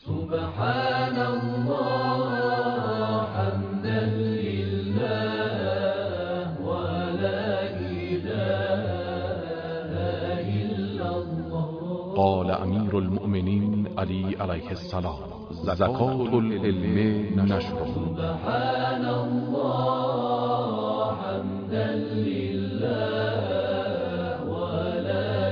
سبحان الله حمدا لله ولا إله إلا الله. قال امیر المؤمنین علی علیه السلام: زکات العلم نشره. سبحان الله حمدا لله ولا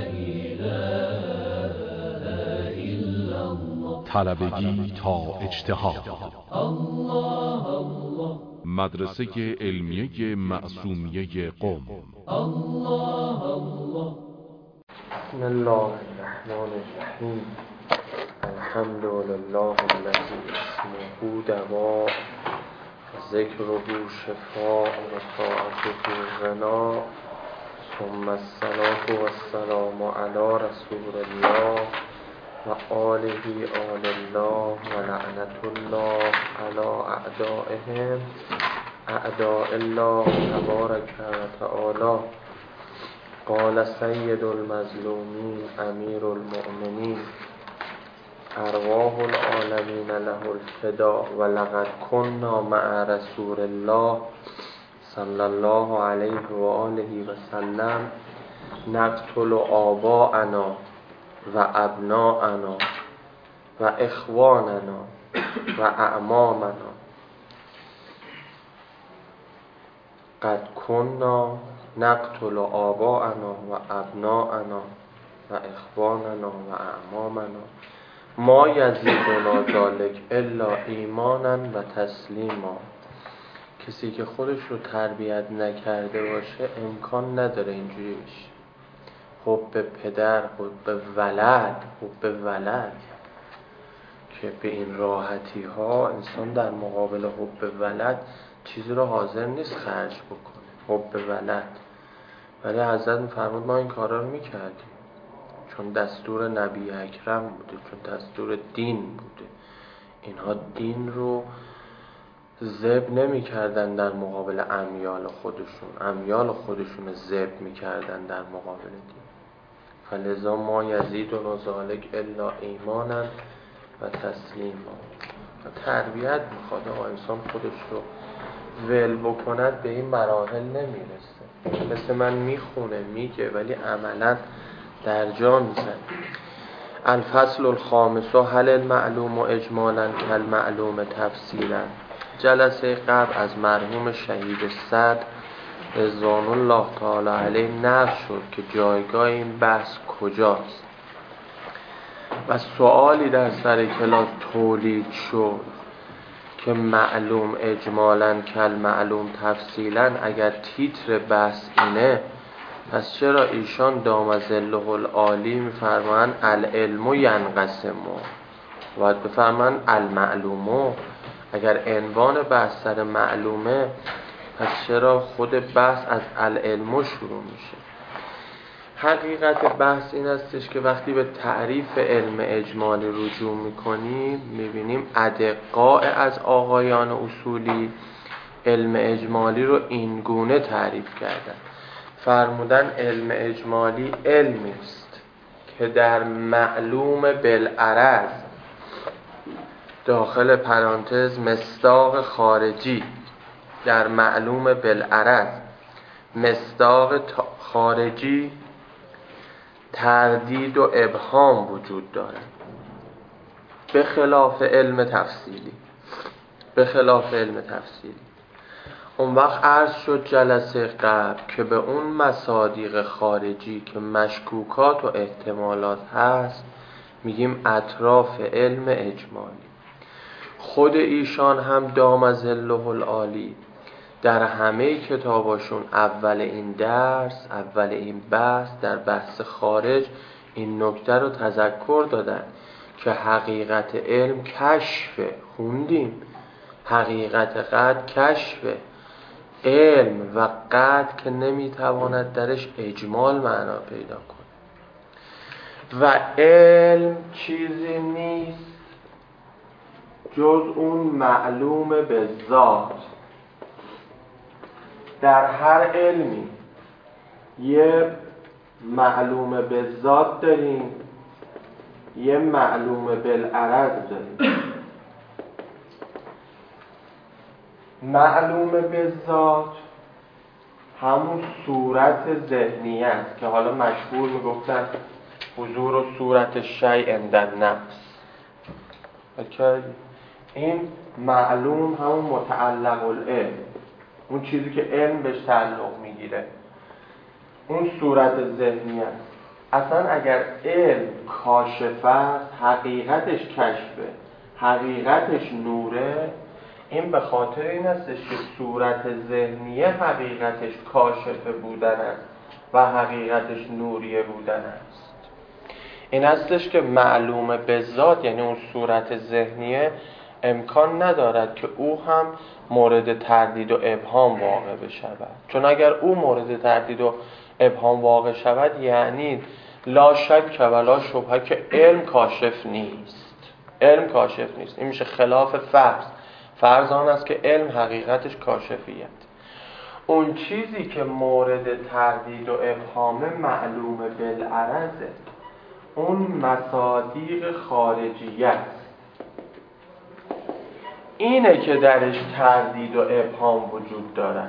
إله إلا الله. طلبگی تا اجتهاد. الله الله. مدرسه علمیه معصومیه قم. الله الله. بسم الله الرحمن الرحیم. الحمد لله الذی اسمه دواء ذکره شفاء و طاعته غنا. ثم الصلاة والسلام علی رسول الله و آله آل الله و لعنت الله علی اعدائهم اعداء الله تبارک و تعالی. قال سید المظلومین امیر المؤمنین ارواح العالمین له الفدا و لقد كنا مع رسول الله صلی الله علیه و آله و سلم نقتل آباءنا و ابناءنا و اخواننا و اعمامنا. قد كنا نقتل آباءنا و ابناءنا و اخواننا و اعمامنا ما یزیدنا ذلک الا ایمانا و تسلیما. کسی که خودش رو تربیت نکرده باشه امکان نداره اینجوری بشه. حب پدر، حب ولد، حب ولد که به این راحتی ها انسان در مقابل حب ولد چیزی رو حاضر نیست خرج بکنه. حب ولد. ولی حضرت می‌فرمود ما این کارا رو میکردیم چون دستور نبی اکرم بوده، چون دستور دین بوده. اینها دین رو ذبح نمی‌کردن در مقابل امیال خودشون، امیال خودشون ذبح می‌کردن در مقابل دین. فلذا ما یزیدنا ذلک الا ایمانا و تسلیما. تربیت میخواد انسان خودش رو ول بکند به این مراحل نمیرسه. مثل من میخونه میگه ولی عملا در جا میزن. الفصل الخامس هل المعلوم اجمالا کالمعلوم تفصیلا. جلسه قبل از مرحوم شهید صدر رضوان الله تعالی علیه نقل شد که جایگاه این بحث کجاست و سوالی در سر کلاس تولید شد که معلوم اجمالاً کالمعلوم تفصیلاً اگر تیتر بحث اینه پس چرا ایشان دام ظله العالی میفرمان العلم ینقسم و بفرمان المعلوم؟ اگر عنوان بحث سر معلومه پس چرا خود بحث از العلم شروع میشه؟ حقیقت بحث این استش که وقتی به تعریف علم اجمالی رجوع میکنیم میبینیم ادقاء از آقایان اصولی علم اجمالی رو این گونه تعریف کردن. فرمودن علم اجمالی علمی است که در معلوم بالعرض داخل پرانتز مصداق خارجی، در معلوم بالعرض مصداق خارجی تردید و ابهام وجود دارد، به خلاف علم تفصیلی. اون وقت عرض شد جلسه قبل که به اون مصادیق خارجی که مشکوکات و احتمالات هست میگیم اطراف علم اجمالی. خود ایشان هم دام ظله العالی در همه کتاباشون اول این درس، اول این بحث، در بحث خارج این نکته رو تذکر دادن که حقیقت علم کشفه. خوندیم حقیقت قد کشفه. علم و قد که نمیتواند درش اجمال معنا پیدا کنه و علم چیزی نیست جز اون معلوم به ذات. در هر علمی یه معلوم به ذات داریم، یه معلوم بالعرض داریم. معلوم بالذات همون صورت ذهنی است که حالا مشهور میگفتن حضور و صورت شیء عند النفس. این معلوم همون متعلق العلم، اون چیزی که علم بهش تعلق میگیره، اون صورت ذهنی است. اصلا اگر علم کاشف است، حقیقتش کشفه، حقیقتش نوره، این به خاطر این استش که صورت ذهنیه حقیقتش کاشفه بودن است و حقیقتش نوریه بودن است. این استش که معلوم به ذات، یعنی اون صورت ذهنیه، امکان ندارد که او هم مورد تردید و ابهام واقع بشود. چون اگر او مورد تردید و ابهام واقع شود، یعنی لا شک و لا شبهه که علم کاشف نیست. علم کاشف نیست. این میشه خلاف فرض. فرض آن است که علم حقیقتش کاشفیت. اون چیزی که مورد تردید و ابهام معلوم بالعرضه، اون مصادیق خارجیه است. اینه که درش تردید و ابهام وجود دارد.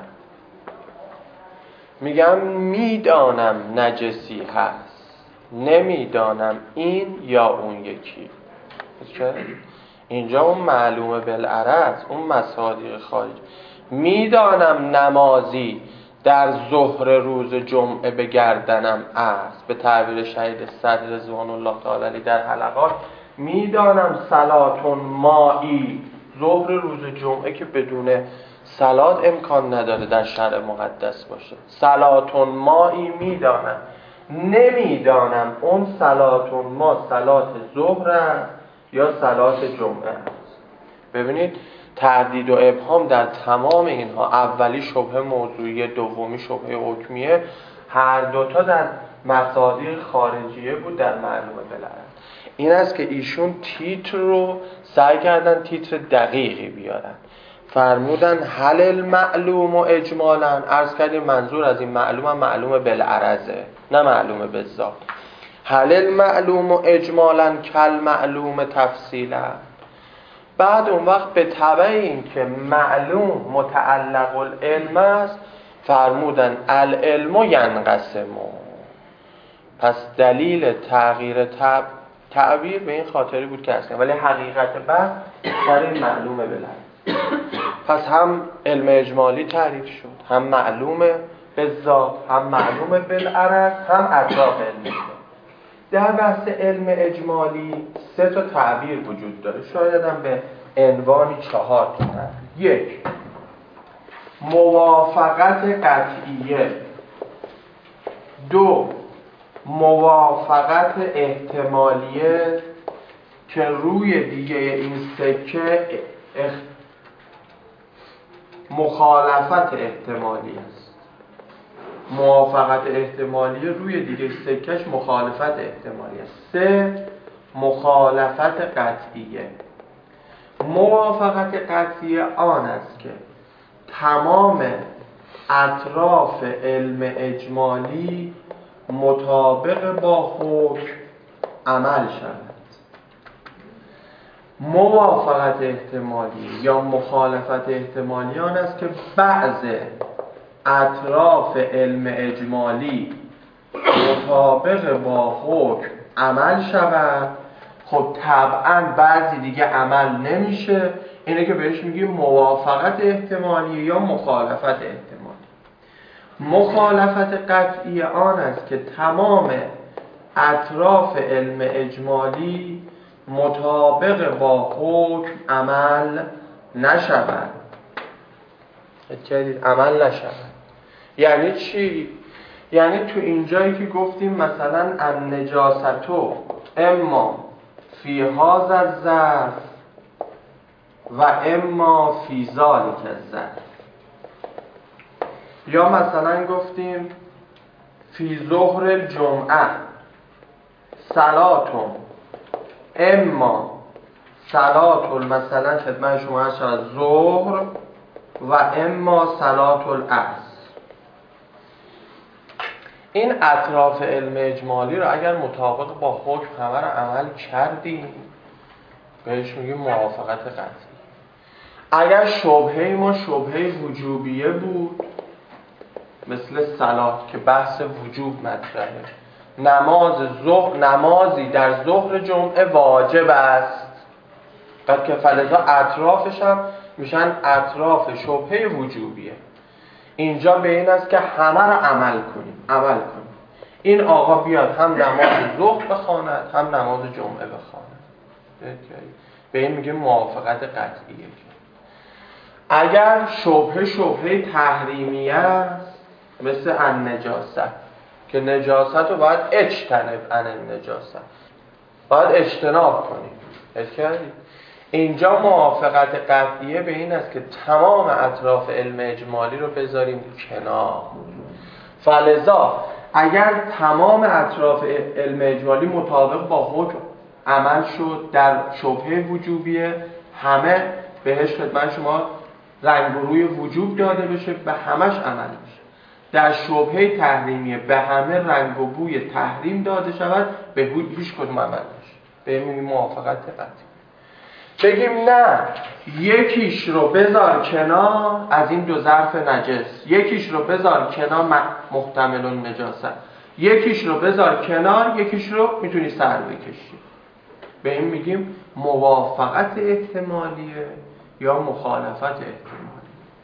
میگم میدانم نجسی هست، نمیدانم این یا اون یکی. اینجا اون معلومه بالعرض، اون مصادیق خارج. میدانم نمازی در ظهر روز جمعه به گردنم است، به تعبیر شهید صدر رضوان الله تعالی علیه در حلقات. میدانم صلاتون مایی، ظهر روز جمعه که بدون صلات امکان نداره در شرع مقدس باشه. صلاتون مایی میدانم. نمیدانم اون صلاتون ما صلات ظهر است یا صلات جمعه است. ببینید تردید و ابهام در تمام اینها، اولی شبهه موضوعی، دومی شبهه حکمیه، هر دوتا در مصادیق خارجیه بود در معلومه بالعرض. این است که ایشون تیتر رو سعی کردن تیتر دقیقی بیارن. فرمودن هل المعلوم و اجمالا، عرض کردیم منظور از این معلوم هم معلوم بالعرضه، نه معلوم بالذات. هل المعلوم و اجمالا کل معلوم تفصیلا. بعد اون وقت به تبع این که معلوم متعلق العلم است، فرمودن العلم ینقسم. پس دلیل تغییر تعبیر به این خاطری بود که هستیم، ولی حقیقت بحث در این معلومه بالعرض. پس هم علم اجمالی تعریف شد، هم معلومه بالذات، هم معلومه بالعرض، هم اطراف علم. در بحث علم اجمالی 3 تا تعبیر وجود داره، شاید هم به عنوانی 4 تا تعبیر. 1. موافقت قطعیه. 2. موافقت احتمالیه که روی دیگه این سکه مخالفت احتمالی است. موافقت احتمالیه روی دیگه سکش مخالفت احتمالی است. 3. مخالفت قطعیه. موافقت قطعیه آن است که تمام اطراف علم اجمالی مطابق با حکم عمل شود. موافقت احتمالی یا مخالفت احتمالی آن است که بعض اطراف علم اجمالی مطابق با حکم عمل شود. خب طبعا بعضی دیگه عمل نمیشه، اینه که بهش میگیم موافقت احتمالی یا مخالفت احتمالی. مخالفت قطعی آن است که تمام اطراف علم اجمالی مطابق با حکم عمل نشود. عمل نشود یعنی چی؟ یعنی تو اینجایی که گفتیم مثلا النجاستو اما فی هذا الظرف و اما فی ذلک الظرف، یا مثلا گفتیم فی ظهر الجمعه صلاتون اما صلات مثلا خدمت شما هست ظهر و اما صلات العصر. این اطراف علم اجمالی رو اگر مطابق با حکم همه رو عمل کردیم بهش میگیم موافقت قطعی. اگر شبهه ما شبهه وجوبیه بود، مثل صلات که بحث وجوب مطرحه، نمازی در ظهر جمعه واجب است، بعد که فلذا اطرافش هم میشن اطراف شبهه وجوبیه. اینجا به این است که همه رو عمل کنیم. این آقا بیاد هم نماز ظهر بخواند هم نماز جمعه بخواند. به این میگه موافقت قطعیه. اگر شبهه تحریمیه است، مثل النجاست که نجاست رو باید اجتنب عن النجاست، باید اجتناب کنیم. اینجا موافقت قطعیه به این است که تمام اطراف علم اجمالی رو بذاریم کنار. فلذا اگر تمام اطراف علم اجمالی مطابق با حکم عمل شد در شبهه وجوبیه، همه بهش خدمت شما رنگ و روی وجوب داده بشه، به همش عمل بشه. در شبهه تحریمیه به همه رنگ و بوی تحریم داده شود، به هیچ کدوم عمل بشه. به این موافقت قطعی. بگیم نه، یکیش رو بذار کنار از این دو ظرف نجس، یکیش رو بذار کنار محتمل النجاست، یکیش رو بذار کنار، یکیش رو میتونی سر بکشی. به این میگیم موافقت احتمالیه یا مخالفت احتمالیه.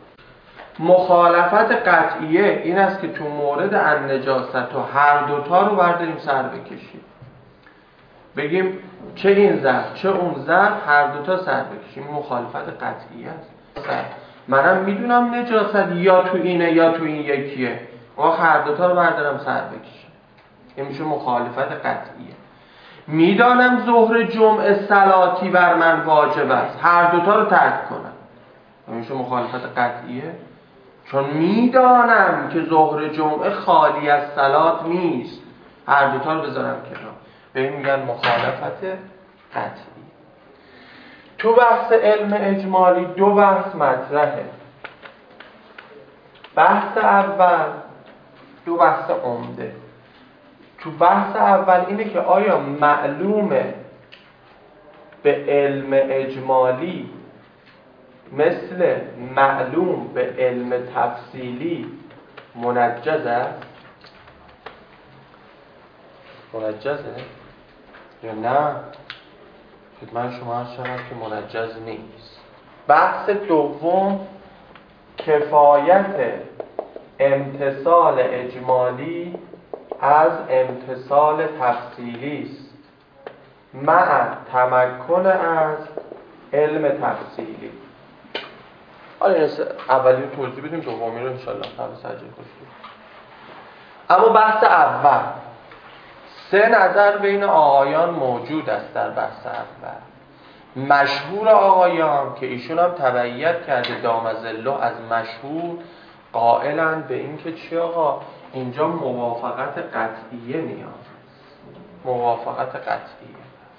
مخالفت قطعیه این است که تو مورد النجاست و هر دوتا رو برداریم سر بکشیم، بگیم چه این ظرف چه اون ظرف هر دوتا سر بکشیم. مخالفت قطعیه است. منم میدونم نجاست یا تو اینه یا تو این یکیه، هر دوتا رو بردارم سر بکشیم. این میشه مخالفت قطعیه. میدانم ظهر جمعه صلاتی بر من واجب است، هر دوتا رو ترک کنم. این میشه مخالفت قطعیه، چون میدانم که ظهر جمعه خالی از صلات نیست، هر دوتا رو بذارم کنار. به این میگن مخالفت قطعی. تو بحث علم اجمالی دو بحث مطرحه. بحث اول دو بحث عمده. تو بحث اول اینه که آیا معلومه به علم اجمالی مثل معلوم به علم تفصیلی منجز است؟ منجزه؟ یا نه؟ خدمت شما عرض شود که منجز نیست. بحث دوم کفایت امتثال اجمالی از امتثال تفصیلی است مع تمکن از علم تفصیلی. حالا این اولی رو توضیح بدیم، دومی رو انشاءالله قبل سجل کنیم. اما بحث اول، سه نظر بین آقایان موجود است در بحث اول. مشهور آقایان که ایشون هم تبعیت کرده دام ظله از مشهور، قائلند به این که چی آقا اینجا موافقت قطعیه نیاز، موافقت قطعیه.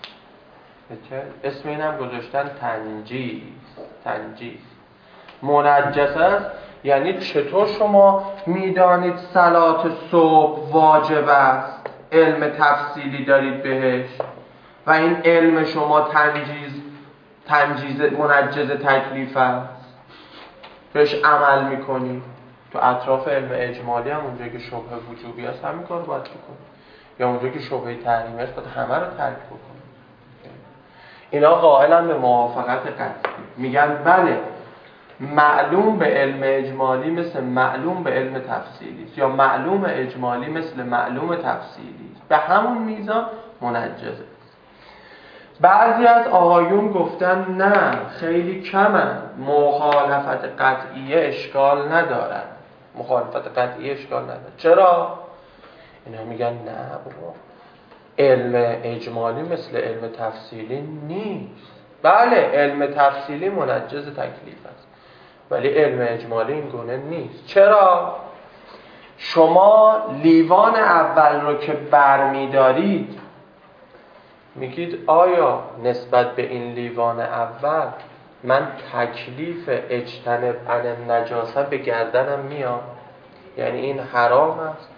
اسم اینم گذاشتن تنجیز. منجس است یعنی چطور شما میدانید صلات صبح واجب است، علم تفصیلی دارید بهش و این علم شما تنجیز منجز تکلیف است، بهش عمل میکنید. تو اطراف علم اجمالی هم اونجایی که شبهه وجوبی است همین کار رو باید بکنید، یا اونجایی که شبهه تحریمی است باید همه رو ترک بکنید. اینا قائلن به موافقت قطعی، میگن بله معلوم به علم اجمالی مثل معلوم به علم تفصیلی است، یا معلوم اجمالی مثل معلوم تفصیلی است، به همون میزان منجزه. بعضی از آقایون گفتن نه خیلی کمن، مخالفت قطعیه اشکال ندارد. مخالفت قطعیه اشکال ندارد. چرا؟ اینا میگن نه بابا علم اجمالی مثل علم تفصیلی نیست. بله علم تفصیلی منجز تکلیف است ولی علم اجمالی این گونه نیست. چرا؟ شما لیوان اول رو که برمیدارید میگید آیا نسبت به این لیوان اول من تکلیف اجتنب عن النجاسه به گردنم میاد؟ یعنی این حرام است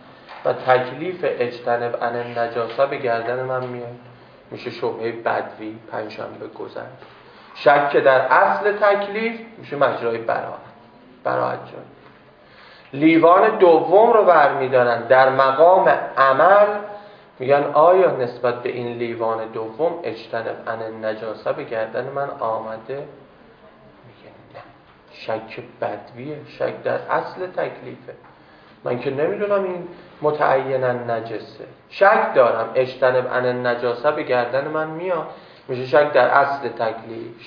و تکلیف اجتنب عن النجاسه به گردن من میاد، میشه شبهه بدوی، پنجشنبه گذشت. شک در اصل تکلیف میشه مجرای براءت جان. لیوان دوم رو برمیدارن در مقام عمل، میگن آیا نسبت به این لیوان دوم اجتنب عن النجاسه به گردن من آمده؟ میگن نه، شک بدویه، شک در اصل تکلیفه. من که نمیدونم این متعینا نجسه، شک دارم اجتنب عن النجاسه به گردن من میاد، میشه شک در اصل تکلیف.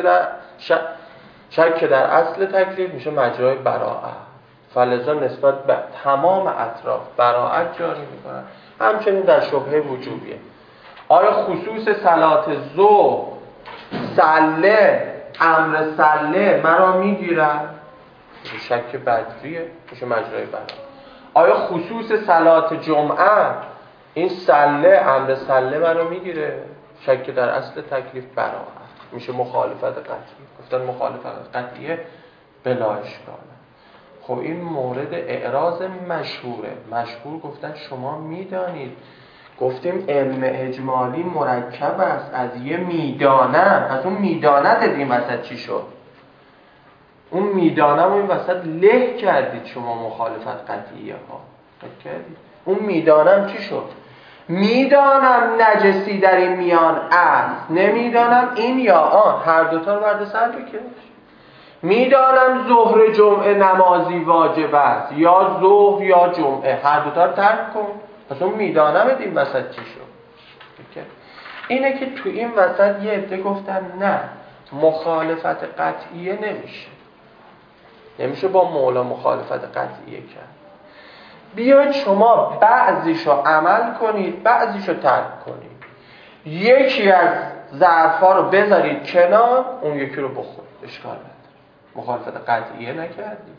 شک در اصل تکلیف میشه مجرای براءت. فلذا نسبت به تمام اطراف براءت جاری میکنن. همچنین در شبهه وجوبیه، آیا خصوص صلات ظهر سله، امر سله مرا میگیرن؟ شک بدویه، میشه مجرای براءت. آیا خصوص صلات جمعه این سله، امر سله مرا میگیره؟ شک در اصل تکلیف براءت، میشه مخالفت قطعی. گفتن مخالفت قطعیه بلا اشکال. خب این مورد اعراض مشهور گفتن شما میدانید، گفتیم علم اجمالی مرکب است از یه میدانه، از اون میدانه دیدیم وسط چی شد. اون میدانه رو این وسط له کردید شما، مخالفت قطعیه ها کردید. اون میدانم چی شد؟ میدانم نجسی در این میان است، نمیدانم این یا آن، هر دوتا رو برد سر بکش. میدانم ظهر جمعه نمازی واجب است، یا ظهر یا جمعه، هر دوتا رو ترک کن. پس اون میدانم این وسط چی شد؟ اینه که تو این وسط یه عده گفتن نه، مخالفت قطعیه نمیشه با مولا مخالفت قطعیه کرد. بیاید شما بعضیشو عمل کنید، بعضیشو ترک کنید. یکی از ظرفا رو بذارید کنار، اون یکی رو بخورید، اشکال نداره، مخالفت قطعیه نکردید.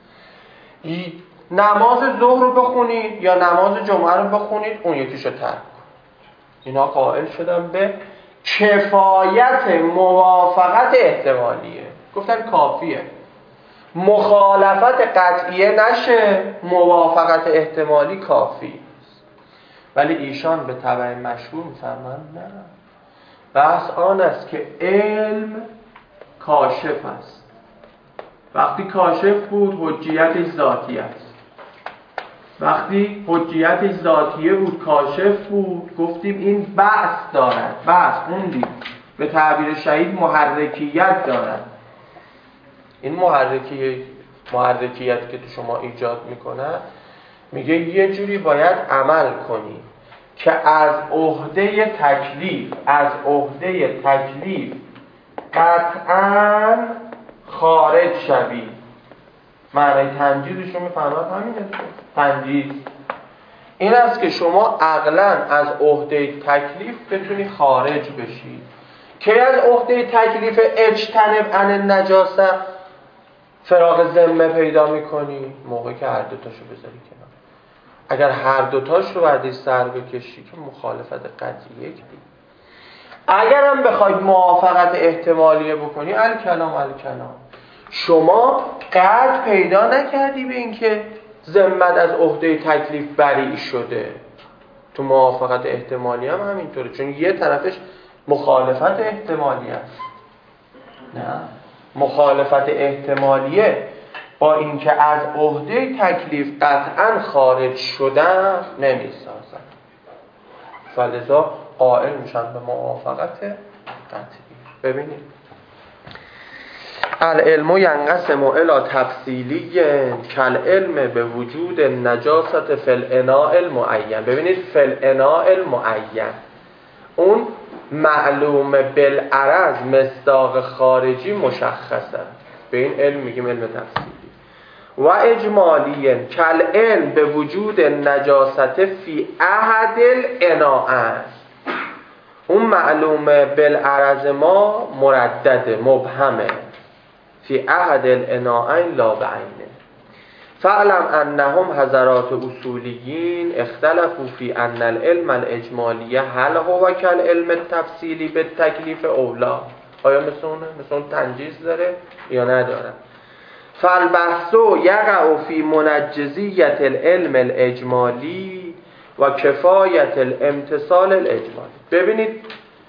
نماز ظهر رو بخونید یا نماز جمعه رو بخونید، اون یکیشو ترک کنید. اینا قائل شدن به کفایت موافقت احتمالیه، گفتن کافیه، مخالفت قطعیه نشه، موافقت احتمالی کافی است. ولی ایشان به تبع مشهور میفرمایند نه، بحث آن است که علم کاشف است. وقتی کاشف بود حجیتش ذاتی است. وقتی حجیتش ذاتیه بود، کاشف بود، گفتیم این بحث دارد، بحث خوندیم، به تعبیر شهید محرکیت دارد. این محرکیت که تو شما ایجاد میکنه، میگه یه جوری باید عمل کنی که از عهده تکلیف قطعاً خارج شوی. معنی تنجیزش رو میفهمد همینه. تنجیز این است که شما عقلاً از عهده تکلیف بتونی خارج بشی. که از عهده تکلیف اجتنب عن النجاسه فراغ ذمه پیدا میکنی؟ موقعی که هر دوتاشو بذاری کنار. اگر هر دوتاش رو بعدی سر بکشی که مخالفت قطعیه کردی. اگر هم بخواید موافقت احتمالیه بکنی، الکلام شما قطع پیدا نکردی به این که ذمت از عهده تکلیف بری شده. تو موافقت احتمالی هم همینطوره، چون یه طرفش مخالفت احتمالی است. نه، مخالفت احتمالیه با اینکه از عهده تکلیف قطعاً خارج شدن نمیسازن، فلذا قائل میشن به موافقت قطعی. ببینید العلم ینقسم الی تفصیلی کالعلم به وجود نجاست فی الاناء المعین. ببینید فی الاناء المعین، اون معلوم بالعرض مصداق خارجی مشخصه، به این علم میگیم علم تفصیلی. و اجمالی کالعلم به وجود نجاست فی احد الاناء، اون معلوم بالعرض ما مردده، مبهمه، فی احد الاناءین لا بعینه. فاعلم انهم حضرات اصولیین اختلفوا فی ان العلم الاجمالی هل هو کالعلم التفصیلی بالتکلیف اولا. آیا مثل اون تنجیز داره یا نداره؟ فالبحث یقع فی منجزیت العلم الاجمالی و کفایت الامتصال الاجمالی. ببینید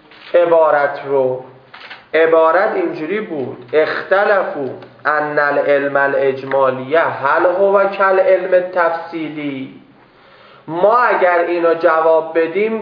عبارت اینجوری بود: اختلفوا ان العلم الاجمالیه هل هو کالعلم التفصیلی. ما اگر اینو جواب بدیم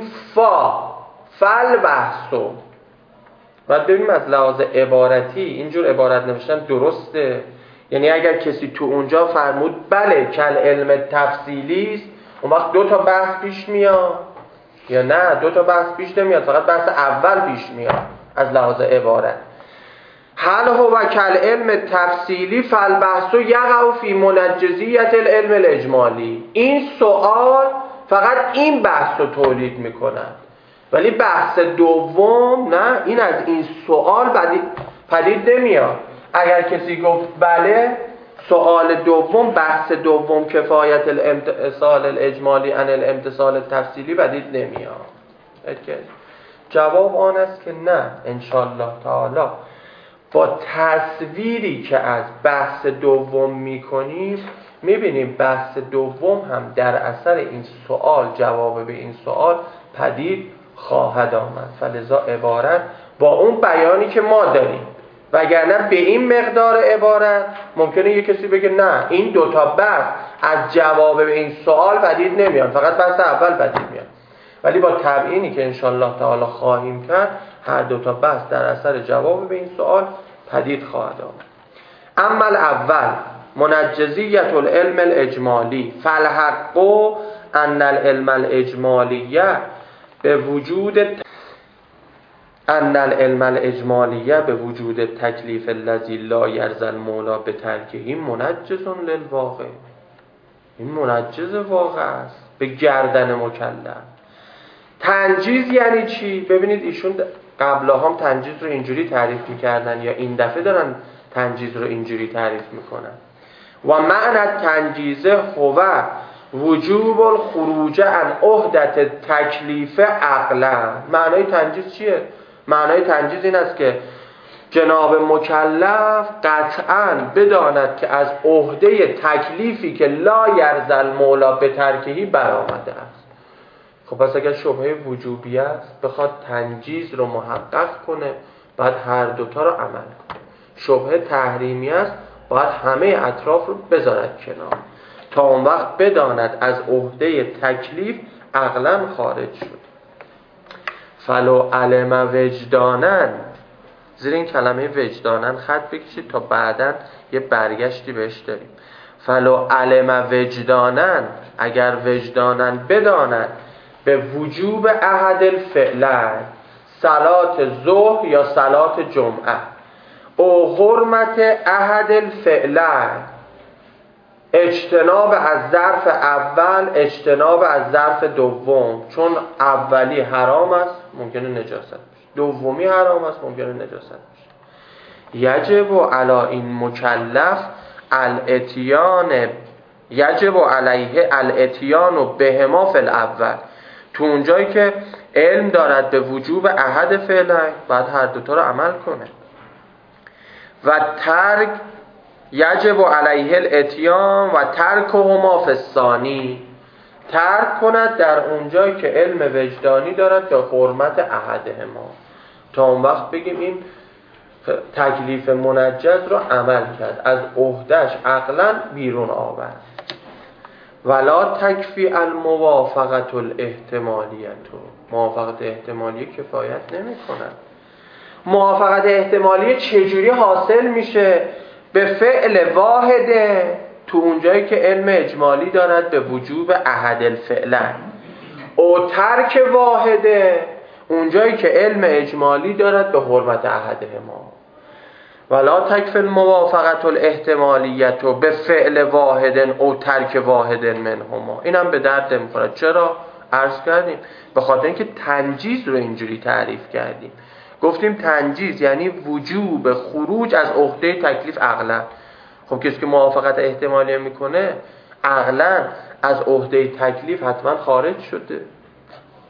فالبحث. بعد ببینیم از لحاظ عبارتی اینجور عبارت نوشتن درسته؟ یعنی اگر کسی تو اونجا فرمود بله کالعلم تفصیلی است، اون وقت 2 تا بحث پیش میاد، یا نه 2 تا بحث پیش نمیاد، فقط بحث اول پیش میاد از لحاظ عبارت. هل هو کالعلم تفصیلی فالبحث یقع فی منجزیت العلم الاجمالی. این سوال فقط این بحث رو تولید میکنه، ولی بحث دوم نه، این از این سوال پدید نمیاد. اگر کسی گفت بله سوال دوم، بحث دوم کفایت الامتصال الاجمالی عن الامتصال التفصیلی پدید نمیاد. جواب آن است که نه، انشالله تعالی با تصویری که از بحث دوم میکنیم میبینیم بحث دوم هم در اثر این سوال، جواب به این سوال پدید خواهد آمد. فلذا عبارت با اون بیانی که ما داریم، وگرنه به این مقدار عبارت ممکنه یه کسی بگه نه این 2 تا بحث از جواب به این سوال پدید نمیاد، فقط بحث اول پدید میاد. ولی با تبیینی که انشالله تعالی خواهیم کرد، هر 2 تا بحث در اثر جواب به این سوال پدید خواهد آمد. اما الاول منجزیت العلم الاجمالی فالحق ان العلم الاجمالیه به وجود تکلیف الذی لا یرضی المولا به ترکه منجز للواقع. این منجز واقع است به گردن مکلف. تنجیز یعنی چی؟ ببینید ایشون قبلا هم تنجیز رو اینجوری تعریف میکردن یا این دفعه دارن تنجیز رو اینجوری تعریف میکنن. و معنی تنجیزه هو وجوب الخروج عن عهدت تکلیف عقلا. معنای تنجیز چیه؟ معنای تنجیز این است که جناب مکلف قطعاً بداند که از عهده تکلیفی که لا یرضی المولا به ترکهی برآمده است. خب پس اگر شبهه وجوبی است بخواد تنجیز رو محقق کنه، بعد هر 2 تا رو عمل کنه. شبهه تحریمی است، باید همه اطراف رو بذارد کنار تا اون وقت بداند از عهده تکلیف عقلاً خارج شد. فلو علم وجدانن، زیر این کلمه وجدانن خط بکشید تا بعداً یه برگشتی بهش داریم. فلو علم وجدانن، اگر وجدانن بداند به وجوب احد الفعلین، صلات ظهر یا صلات جمعه، او حرمت احد الفعلین، اجتناب از ظرف اول، اجتناب از ظرف دوم، چون اولی حرام است ممکنه نجاست بشه، دومی حرام است ممکنه نجاست بشه. یجب علی این مکلف یجب علیه الاتیان بهما فی الاول. تو اونجایی که علم دارد به وجوب احد فعلین، بعد هر 2 تا رو عمل کنه. و ترک یجب علیه الاتیان و ترکهما فی الثانی، ترک کند در اونجایی که علم وجدانی دارد که حرمت احدهما، تا اون وقت بگیم این تکلیف منجز رو عمل کرد، از عهدهش عقلا بیرون آورد. ولا تکفی الموافقت الاحتمالیه، موافقت احتمالیه کفایت نمی کند. موافقت احتمالیه چجوری حاصل میشه؟ به فعل واحده، تو اونجایی که علم اجمالی دارد به وجوب احد الفعلین، او ترک واحده، اونجایی که علم اجمالی دارد به حرمت احدهما. ولا تکفی الموافقت الاحتمالیه به فعل واحد او ترک واحد منهما. اینم به درد نمیخوره. چرا؟ عرض کردیم به خاطر اینکه تنجیز رو اینجوری تعریف کردیم. گفتیم تنجیز یعنی وجوب خروج از عهده تکلیف عقلا. خب کسی که موافقت احتمالیه میکنه عقلا از عهده تکلیف حتما خارج شده.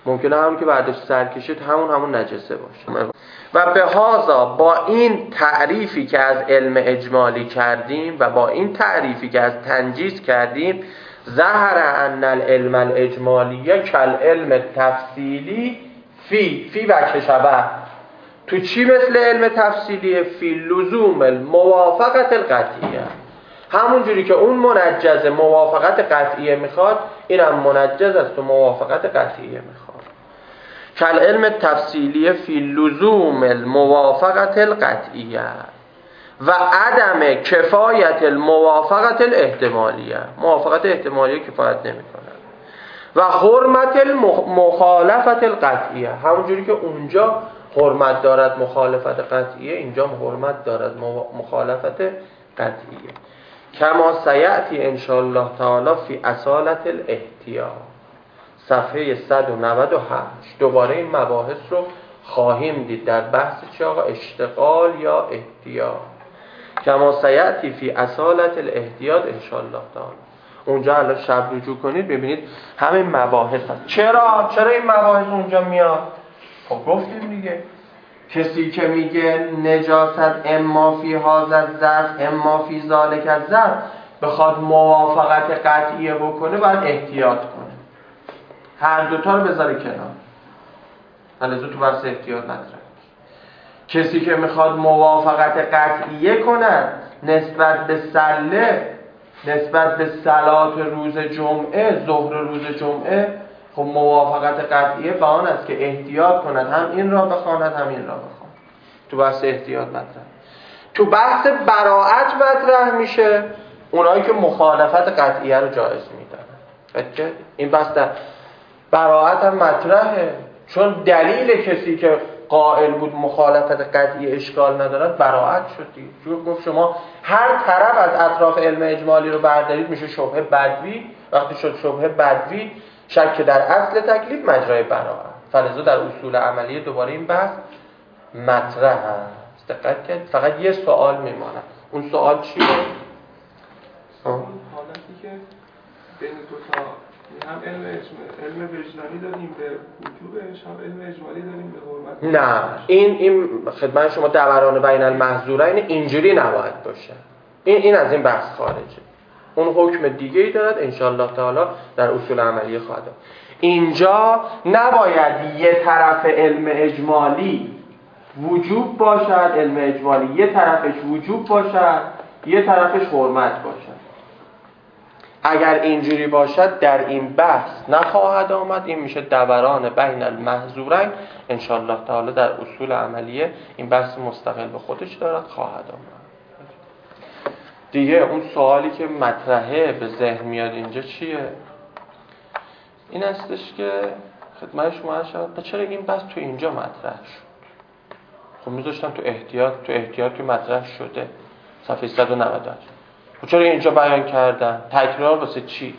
ممکنه همون که بعدش سر کشید همون نجسه باشه. و به هازا با این تعریفی که از علم اجمالی کردیم و با این تعریفی که از تنجیز کردیم، ظهر ان العلم الاجمالی کالعلم تفصیلی فی وجه شبه. تو چی مثل علم تفصیلیه؟ فی لزوم الموافقت القطعیه. همون جوری که اون منجز موافقت قطعیه میخواد، اینم منجز است و موافقت قطعیه میخواد. کالعلم تفصیلیه فی لزوم الموافقت القطعیه و عدم کفایت الموافقت الاحتمالیه. موافقت احتمالیه کفایت نمیکنه. و حرمت المخالفت القطعیه، همونجوری که اونجا حرمت دارد مخالفت قطعیه، اینجا حرمت دارد مخالفت قطعیه. کما سیأتی انشاءالله تعالی فی اصالت الاحتیاط، صفحه 198. دوباره این مباحث رو خواهیم دید در بحث چی آقا؟ اشتغال یا احتیاط. کما سیأتی فی اصالت الاحتیاط انشاءالله تعالی. اونجا الان شب رجوع کنید ببینید همین مباحث هست. چرا این مباحث اونجا میاد؟ خب گفتیم دیگه، کسی که میگه نجاست اما فی هذا الظرف اما فی ذلک الظرف بخواد موافقت قطعیه بکنه باید احتیاط کنه، هر دوتا رو بذاره کنار. لذا تو بحث احتیاط مطرح. کسی که میخواد موافقت قطعیه کنه نسبت به سله، نسبت به صلات روز جمعه، ظهر روز جمعه، خب موافقت قطعیه به آن است که احتیاط کند، هم این را بخواند هم این را بخواند. تو بحث احتیاط مطرح. تو بحث براءت مطرح میشه اونایی که مخالفت قطعیه رو جایز میدونن. این بحث در براءت هم مطرحه، چون دلیل کسی که قائل بود مخالفت قطعی اشکال ندارد براءت شدی. چون گفت شما هر طرف از اطراف علم اجمالی رو بردارید میشه شبهه بدوی. وقتی شد شبهه بدوی، شک در اصل تکلیف، مجرای براءت. فلذا در اصول عملیه دوباره این بحث مطرح هست. دقت کنید. فقط یه سوال میماند. اون سوال چیه؟ حالتی که بین دو تا هم علم وجدانی داریم به وجوبش، هم علم اجمالی داریم به حرمت. نه، این خدمت شما دوران بین المحظورین اینجوری نباید باشه. این از این بحث خارجه. اون حکم دیگه ای دارد انشاءالله تعالی در اصول عملی خواهد. اینجا نباید یه طرف علم اجمالی وجوب باشد، علم اجمالی یه طرفش وجوب باشد، یه طرفش حرمت باشد. اگر اینجوری باشد در این بحث نخواهد آمد. این میشه دوران بین المحظورین. انشاءالله تعالی در اصول عملیه این بحث مستقل به خودش دارد خواهد آمد. دیگه اون سوالی که مطرحه به ذهن میاد اینجا چیه؟ این هستش که خدمت شما عرض شود چرا این بحث تو اینجا مطرح شد؟ خب میذاشتم تو احتیاط که مطرح شده صفحه 198. خب چرا اینجا بیان کردن؟ تکرار واسه چی؟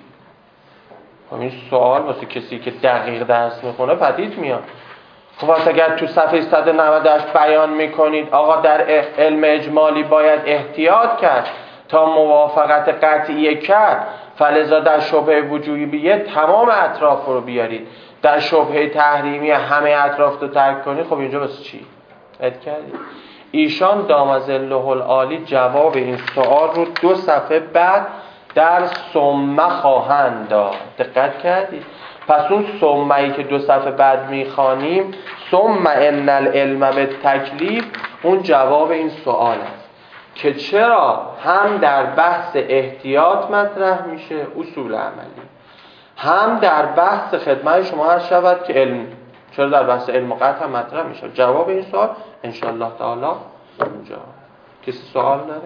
خب این سوال واسه کسی که دقیق درس میخونه پدید میاد. خب اگر تو صفحه 198 بیان میکنید آقا در علم اجمالی باید احتیاط کرد تا موافقت قطعیه کرد، فلذا در شبهه وجوبیه تمام اطراف رو بیارید، در شبهه تحریمی همه اطراف رو ترک کنید. خب اینجا واسه چی؟ اد کردید. ایشان دام ظله العالی جواب این سوال رو 2 صفحه بعد در ثم خواهند داد. دقت کردید؟ پس اون ثمه‌ای که 2 صفحه بعد میخوانیم، ثم ان العلم بالتکلیف، اون جواب این سوال است که چرا هم در بحث احتیاط مطرح میشه اصول عملی، هم در بحث خدمت شما عرض شود که علم، چرا در بحث علم و قطع هم مطرح میشه. جواب این سوال انشاءالله تعالی اونجا. کسی سوال داره؟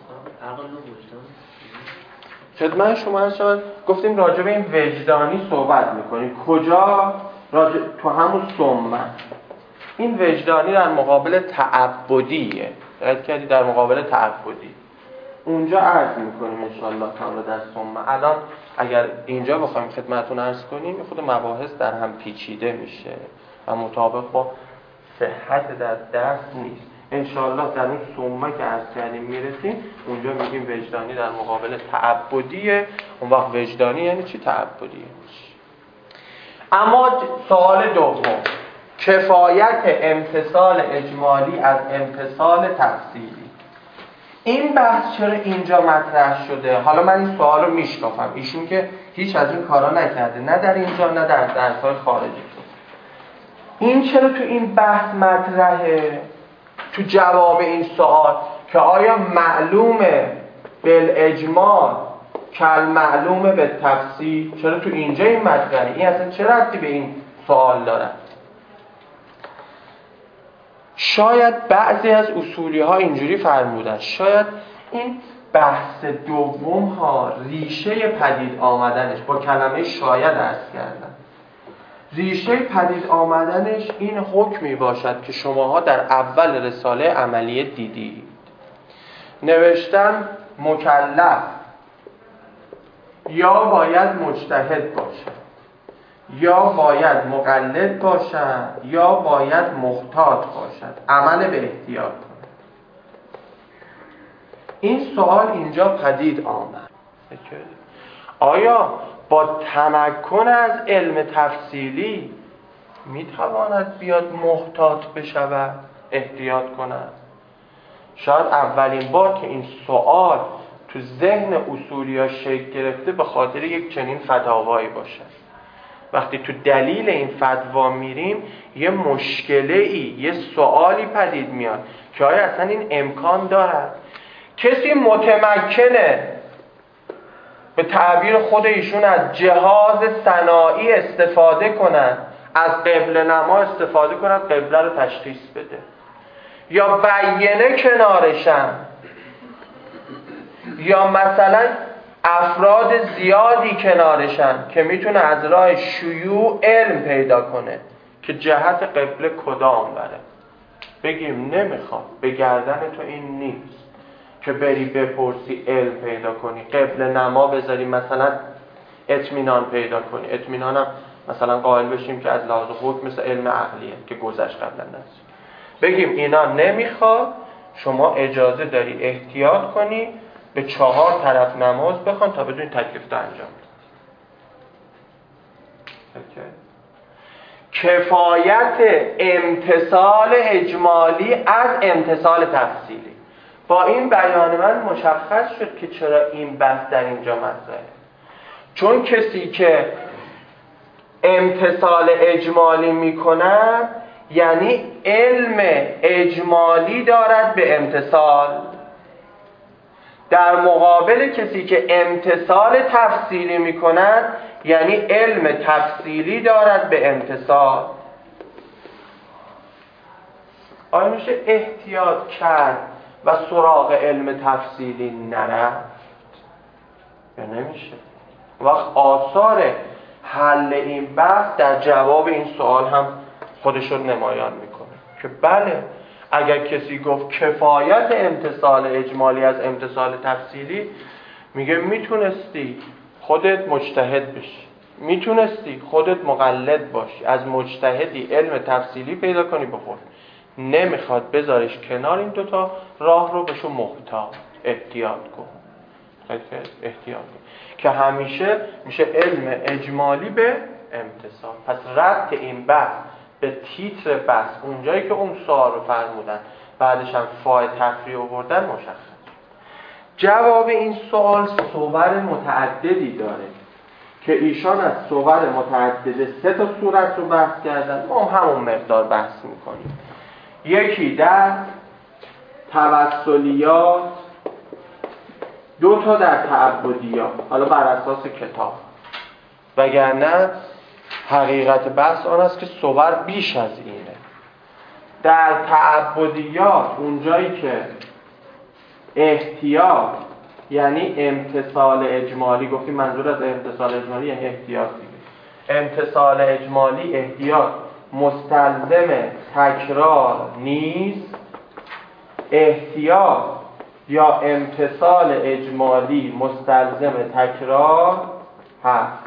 خدمت شما عرض شود گفتیم راجع به این وجدانی صحبت میکنیم. کجا؟ تو همون ثم. این وجدانی در مقابل تعبدیه. دقت کردی؟ در مقابل تعبدی اونجا عرض میکنیم انشاءالله تعالی در ثم. الان اگر اینجا بخوایم خدمتتون عرض کنیم خود مباحث در هم پیچیده میشه و مطابق با صحت در درس نیست. انشاءالله در اون ثم که عرض کردیم میرسیم اونجا میگیم وجدانی در مقابل تعبدیه. اون وقت وجدانی یعنی چی؟ تعبدیه. اما سوال دوم، کفایت امتثال اجمالی از امتثال تفصیلی، این بحث چرا اینجا مطرح شده؟ حالا من این سوال رو میشکافم، ایشون که هیچ از این کارا نکرده، نه در اینجا نه در درس‌های خارجی. این چرا تو این بحث مطرحه؟ تو جواب این سوال که آیا معلومه بالاجمال کل معلومه به تفصیل، چرا تو اینجا این مطرحه؟ این اصلا چه ربطی به این سوال داره؟ شاید بعضی از اصولی ها اینجوری فرمودن، شاید این بحث دوم ها ریشه پدید آمدنش، با کلمه شاید عرض کردن، ریشه پدید آمدنش این حکمی باشد که شماها در اول رساله عملیه دیدید. نوشتن مکلف یا باید مجتهد باشد، یا باید مقلد باشد، یا باید محتاط باشد، عمل به احتیاط کنه. این سوال اینجا پدید آمد، آیا با تمکن از علم تفصیلی میتواند بیاد محتاط بشود، احتیاط کند؟ شاید اولین بار که این سوال تو ذهن اصولیا شکل گرفته به خاطر یک چنین فتاوایی باشد. وقتی تو دلیل این فتوا میریم یه مشکلی، یه سوالی پدید میاد که آیا اصلا این امکان دارد کسی متمکنه به تعبیر خود ایشون از جهاز صناعی استفاده کند، از قبله نما استفاده کند، قبله رو تشخیص بده، یا بیینه کنارشن، یا مثلا افراد زیادی کنارشن که میتونه از راه شیوع علم پیدا کنه که جهت قبله کدام بره. بگیم نمیخواد، به گردن تو این نیست که بری بپرسی علم پیدا کنی، قبله نما بذاری مثلا اطمینان پیدا کنی. اطمینانم مثلا قائل بشیم که از لحاظ حکم مثل علم عقلیه که گذشت قبلا نست. بگیم اینا نمیخواد، شما اجازه داری احتیاط کنی، به 4 طرف نماز بخوان تا بدون تکلیف تا انجام بده. کفایت امتثال اجمالی از امتثال تفصیلی. با این بیان من مشخص شد که چرا این بحث در اینجا مطرحه. چون کسی که امتثال اجمالی میکنه یعنی علم اجمالی دارد به امتثال، در مقابل کسی که امتثال تفصیلی میکند یعنی علم تفصیلی دارد به امتثال. آیا میشه احتیاط کرد و سراغ علم تفصیلی نرفت؟ یا نمیشه؟ وقت آثار حل این بحث در جواب این سوال هم خودشون نمایان میکنه که بله، اگر کسی گفت کفایت امتثال اجمالی از امتثال تفصیلی، میگه میتونستی خودت مجتهد بشی، میتونستی خودت مقلد باشی، از مجتهدی علم تفصیلی پیدا کنی بخور. نمیخواد، بذارش کنار این دوتا راه رو، بشو محتاط، احتیاط کن. احتیاط کن که همیشه میشه علم اجمالی به امتثال. پس ربط این بحث به تیتر بحث، اونجایی که اون سوال رو فرمودن بعدش هم فای تفریع آوردن، مشخص. جواب این سوال صور متعددی داره که ایشان از صور متعدد 3 تا صورت رو بحث کردن، ما همون مقدار بحث میکنیم. یکی در توسلیات، 2 تا در تعبدیات، حالا بر اساس کتاب، وگرنه حقیقت بحث آن است که صور بیش از اینه. در تعبدیات اونجایی که احتیاط یعنی امتثال اجمالی، گفتیم منظور از امتثال اجمالی یعنی احتیاط دیگه. امتثال اجمالی، احتیاط مستلزم تکرار نیست، احتیاط یا امتثال اجمالی مستلزم تکرار هست.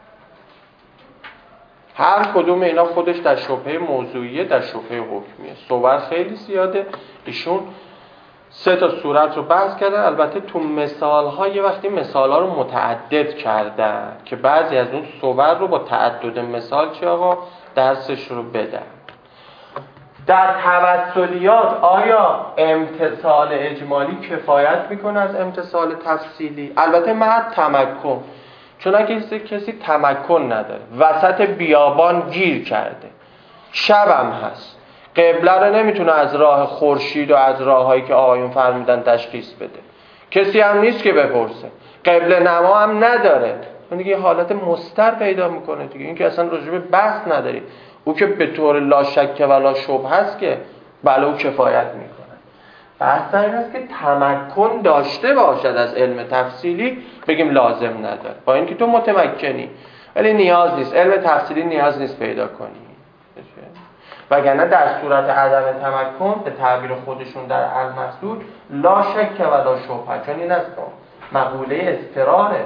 هر کدوم اینا خودش در شبهه موضوعیه، در شبهه حکمیه. صور خیلی زیاده، ایشون 3 تا صورت رو بحث کردن. البته تو مثال‌ها یه وقتی مثال‌ها رو متعدد کردن که بعضی از اون صور رو با تعدد مثال چه آقا درسش رو بدن. در توسلیات آیا امتثال اجمالی کفایت میکنه از امتثال تفصیلی؟ البته مع تمکن، چون اگه کسی تمکن نداره، وسط بیابان گیر کرده، شبم هست، قبله رو نمیتونه از راه خورشید و از راههایی که آقایون فرمودن تشخیص بده، کسی هم نیست که بپرسه، قبله نما هم نداره، اون دیگه حالت مستر پیدا میکنه دیگه. این که اصلا راجع به بحث نداری، او که به طور لا شک و لا شبهه هست که بله او کفایت میکنه. بحث این است که تمکن داشته باشد از علم تفصیلی، بگیم لازم نداره، با اینکه تو متمکنی ولی نیاز نیست، علم تفصیلی نیاز نیست پیدا کنی. وگرنه در صورت عدم تمکن به تعبیر خودشون در المسدود لا شک و لا شبهه، چون این است مقوله اضطراره،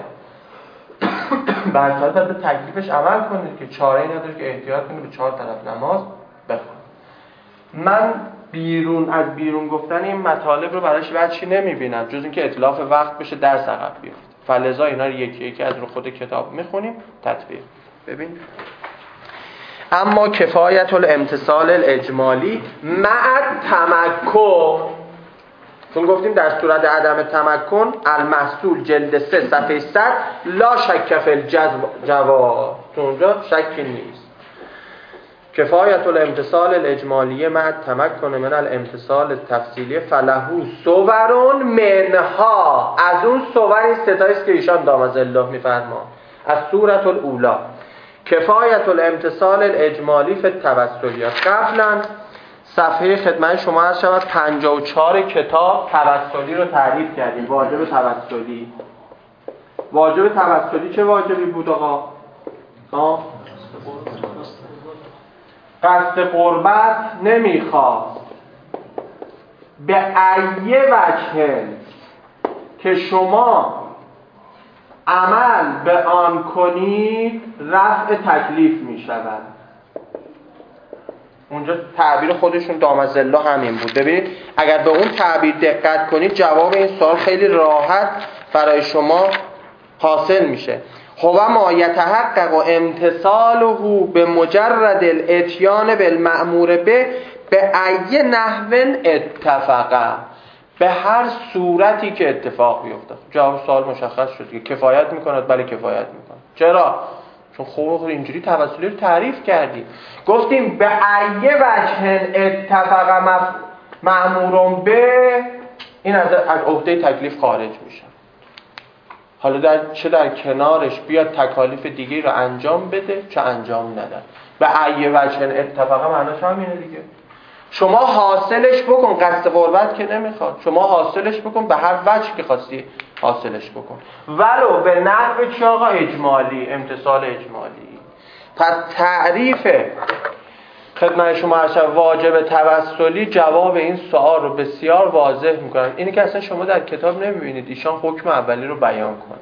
بعد به تکلیفش عمل کنید که چاره‌ای نداره که احتیاط کنید به 4 طرف نماز بخونید. من از بیرون گفتن این مطالب رو براش وجهی نمیبینم جز اینکه اتلاف وقت بشه درس عقب بیفته، فلذا اینا رو یکی یکی از رو خود کتاب میخونیم تطبیق. ببین اما کفایت الامتثال الاجمالی مع تمکن، چون گفتیم در صورت عدم تمکن المحصول جلد 3 صفحه 100 لا شک فی الجواز، تو اونجا شکی نیست. کفایت الامتثال الاجمالی مع تمکن من الامتثال التفصیلی فلهو صورون منها، از اون صور این ستایست که ایشان دامز الله میفرما از سورة الاولی کفایت الامتثال الاجمالی فی التوسلیات. قبلا صفحه خدمت شما هست شود 54 کتاب توسلی رو تعریف کردیم. واجب توسلی، واجب توسلی چه واجبی بود آقا؟ قصد قربت نمیخواست به ایه وجه که شما عمل به آن کنید رفع تکلیف میشود. اونجا تعبیر خودشون دامزله همین بود. ببینید اگر به اون تعبیر دقت کنید جواب این سوال خیلی راحت برای شما حاصل میشه. هو ما یتحقق و امتثاله به مجرد الاتیان بالمأمور به ای نحو اتفقه، به هر صورتی که اتفاق بیفته. جواب سوال مشخص شد که کفایت میکند. بله کفایت میکند. چرا؟ چون خب اینجوری توسلی رو تعریف کردیم، گفتیم به ای وجه اتفق مأمور به، این از عهده تکلیف خارج میشه. حالا چه در کنارش بیاد تکالیف دیگه رو انجام بده چه انجام ندن. به ای وجه اتفق معناش همینه دیگه. شما حاصلش بکن، قصد قربت که نمیخواد، شما حاصلش بکن به هر وجه که خواستی حاصلش بکن، ولو به نحو چه آقا؟ اجمالی، امتثال اجمالی. پس تعریف خدمت شما ارشد واجب توسلی جواب این سوال رو بسیار واضح میکنن. اینی که اصلا شما در کتاب نمیبینید ایشان حکم اولی رو بیان کنه،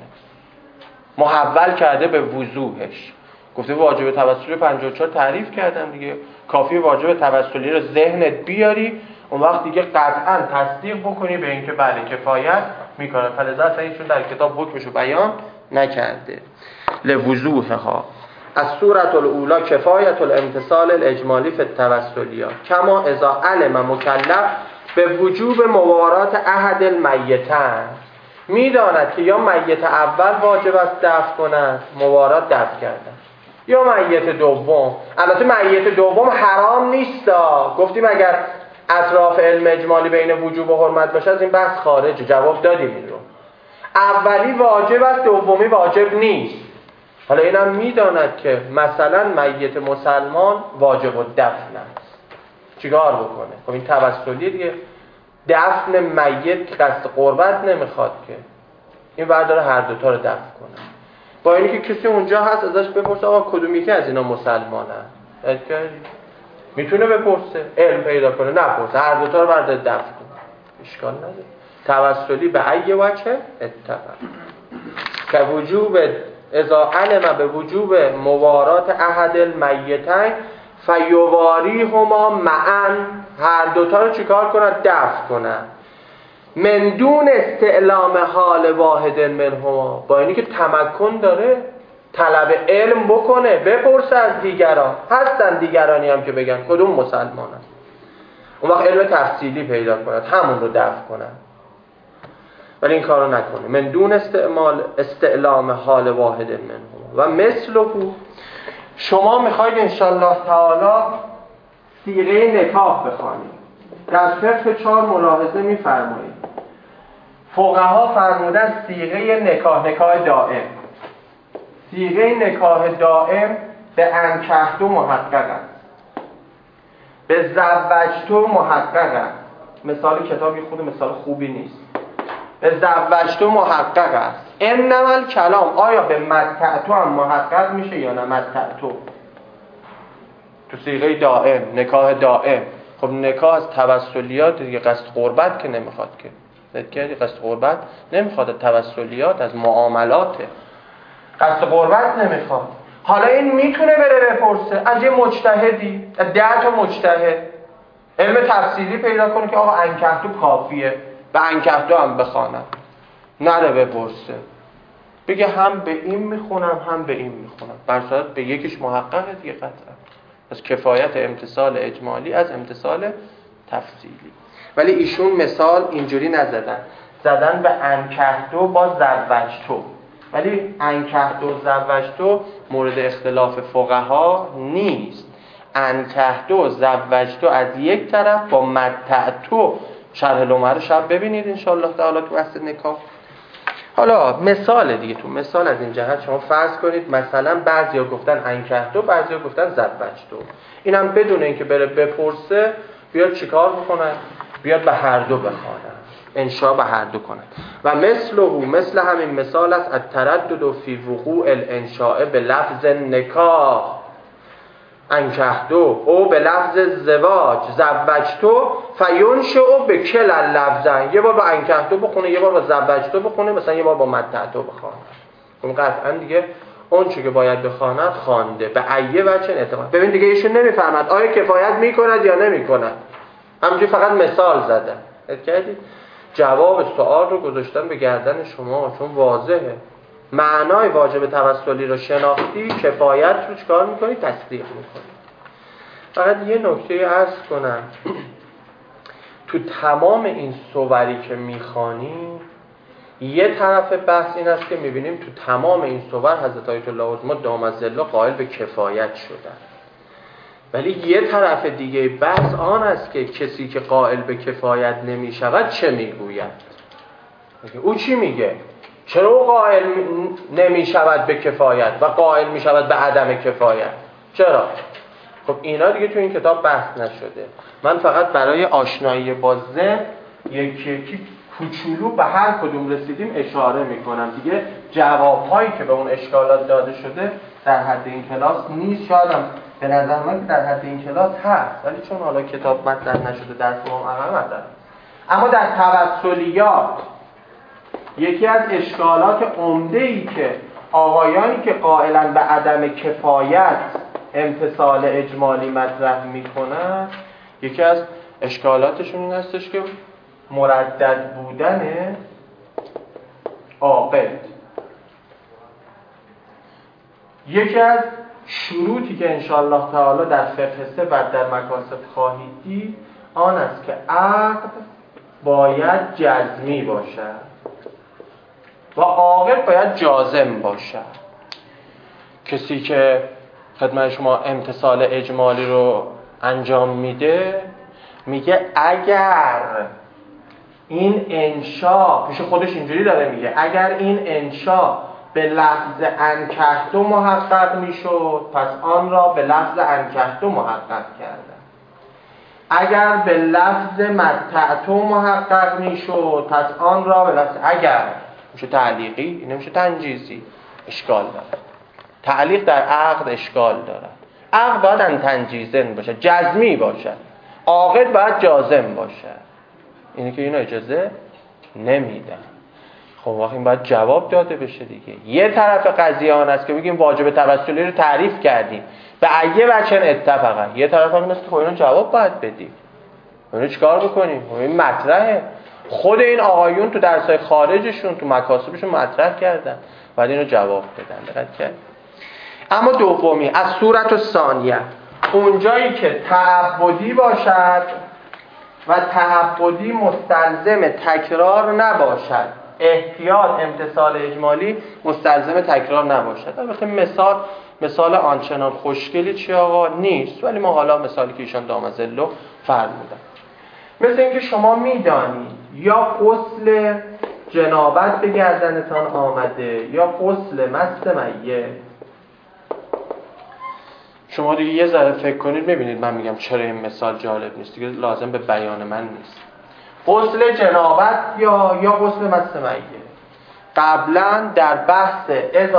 محول کرده به وضوحش. گفته واجب توسلی 54 تعریف کردم دیگه، کافی واجب توسلی رو ذهنت بیاری، اون وقت دیگه قطعا تصدیق بکنی به اینکه بله کفایت میکنه. فلذا اصلا ایشون در کتاب حکمش رو بیان نکرده. لوضوحها از سورة الاولی کفایت الامتثال الاجمالی فی التوسلیات کما اذا علم مکلف به وجوب موارات احد المیتین، میداند که یا میت اول واجب است دفن کنند، موارات دفن کردن، یا میت دوم. البته میت دوم حرام نیست، گفتیم اگر اطراف علم اجمالی بین وجوب و حرمت باشه از این بحث خارجه، جواب دادیم این رو. اولی واجب است، دومی واجب نیست. حالا اینم میداند که مثلا میت مسلمان واجب و دفن است، چیکار بکنه؟ خب این توسلی دیگه، دفن میت قصد قربت نمیخواد که، این بعد داره هر دوتا رو دفن کنه. با اینی که کسی اونجا هست ازش بپرسه آقا کدوم یکی از اینا مسلمانه، میتونه بپرسه، علم پیدا کنه، نپرسه، هر دوتا رو برده دفن کنه، اشکال نداره. توسلی به ای وجه اتفق که وجوب اذا علم به وجوب موارات احد المیتین فیواریهما معا، هر دوتا رو چیکار کنن؟ دفن کنن. من دون استعلام حال واحد منهما، با اینی که تمکن داره طلب علم بکنه، بپرسه از دیگران. هستن دیگرانی هم که بگن کدوم مسلمانن، اون وقت علم تفصیلی پیدا کند همون رو دفع کنن، ولی این کارو نکنه. من دون استعلام حال واحد منهما و مثله. شما میخواید انشالله تعالی صیغه نکاح بخوانید، در فقه 4 ملاحظه میفرمایید. فقها فرمودن صیغه نکاح دائم، صیغه نکاح دائم به انکحت محقق است، به زوجت محقق است. مثال کتابی خود مثال خوبی نیست. به زوجت محقق است. انما الکلام، آیا به متعت هم محقق میشه یا نه؟ متعت تو صیغه دائم، نکاح دائم. خب نکاح از توسلیات دیگه، قصد قربت که نمیخواد، که قصد قربت نمیخواد، توسلیات از معاملاته، قصد قربت نمیخواد. حالا این میتونه بره بپرسه از یه مجتهدی، 10 تا مجتهد، علم تفصیلی پیدا کنه که آقا انکحتو کافیه، به انکحتو هم بخوانم، نره بپرسه، بگه هم به این میخونم هم به این میخونم، بر صورت به یکیش محققه دیگه قطعا. از کفایت امتثال اجمالی از امتثال تفصیلی. ولی ایشون مثال اینجوری نزدن، زدن به انکحتو با زوجتو، ولی انکحتو و زوجتو مورد اختلاف فقها نیست. انکحتو و زوجتو از یک طرف با متعتو. شرح لمعه رو شب ببینید انشاءالله تعالی تو بحث نکاح. حالا مثال دیگه، تو مثال از این جهت شما فرض کنید مثلا بعضیا گفتن انکحتو، بعضیا گفتن زوجتو. اینم بدون اینکه بره بپرسه بیاد چیکار بکنن؟ بیاد به هر دو بخوانن، انشاء به هر دو کنن. و مثل همین مثال است التردد فی وقوع الانشاء به لفظ نکاح انکحتو او به لفظ زواج زوجتو فینشئ به کل اللفظین. یه بار با انکحتو بخونه، یه بار با زوجتو بخونه، مثلا یه بار با متعتو بخونه. اون قطعا دیگه اون چه که باید بخواند خوانده. به ایه وجه اعتماد. ببین دیگه ایشون نمیفهمد آیا کفایت میکند یا نمیکند، همونجوری فقط مثال زدن. کردید جواب سوال رو گذاشتن به گردن شما، چون واضحه. معنای واجب توسلی رو شناختی، کفایت رو چکار میکنی؟ تصدیق میکنی. فقط یه نکته عرض کنم، تو تمام این صوری که میخوانی یه طرف بحث این است که میبینیم تو تمام این صور حضرت آیت الله عظما دام الظل قائل به کفایت شدن، ولی یه طرف دیگه بحث آن است که کسی که قائل به کفایت نمیشود چه میگوید؟ او چی میگه؟ چرا او قائل نمیشود به کفایت و قائل میشود به عدم کفایت؟ چرا؟ خب اینا دیگه تو این کتاب بحث نشده. من فقط برای آشنایی با ذهن یکی کوچولو به هر کدوم رسیدیم اشاره میکنم. دیگه جوابهایی که به اون اشکالات داده شده در حد این کلاس نیست. شایدم به نظر من در حد این کلاس هست، ولی چون حالا کتاب مطرح نشده در فهم عمل مطرح. اما در توسلیات یکی از اشکالات عمده‌ای که آقایانی که قائلن به عدم کفایت امتثال اجمالی مطرح میکنن، یکی از اشکالاتشون این هستش که مردد بودن عاقد. یکی از شروطی که انشاءالله تعالی در فقه 3 و در مکاسب خواهید دید آن است که عقد باید جزمی باشد و عاقد باید جازم باشد. کسی که خدمت شما امتثال اجمالی رو انجام میده میگه اگر این انشا، پیش خودش اینجوری داره میگه، اگر این انشا به لفظ انکحتو محقق میشد پس آن را به لفظ انکحتو محقق کردن. اگر به لفظ متعتو محقق میشد پس آن را به لفظ، اگر میشه تعلیقی، این نمیشه تنجیزی، اشکال داره. تعلیق در عقد اشکال داره. عقد باید تنجیزن باشه، جزمی باشه. عاقد باید جازم باشه. اینه که اینا اجازه نمیدن. خب وقتی این باید جواب داده بشه دیگه. یه طرف قضیه آن است که بگیم واجب توسلی رو تعریف کردیم به ایه وجه اتفقا، یه طرف هم این است که خب اینا جواب باید بدیم. اینو چیکار بکنیم؟ این مطرحه. خود این آقایون تو درسای خارجشون تو مکاسبشون مطرح کردن، بعد اینو جواب بدن. دقت کرد؟ اما دومی از صورت الثانیه، اونجایی که تعبدی باشد و تعبدی مستلزم تکرار نباشد، احتیاط امتثال اجمالی مستلزم تکرار نباشد. البته مثال آنچنان خوشگلی چی آقا نیست، ولی ما حالا مثالی که ایشان دامزلو فرمودن، مثل اینکه شما میدانید یا غسل جنابت به گردنتان آمده یا غسل مست میت. شما دیگه یه ذره فکر کنید میبینید من میگم چرا این مثال جالب نیست، دیگه لازم به بیان من نیست. غسل جنابت یا غسل مست میت، قبلا در بحث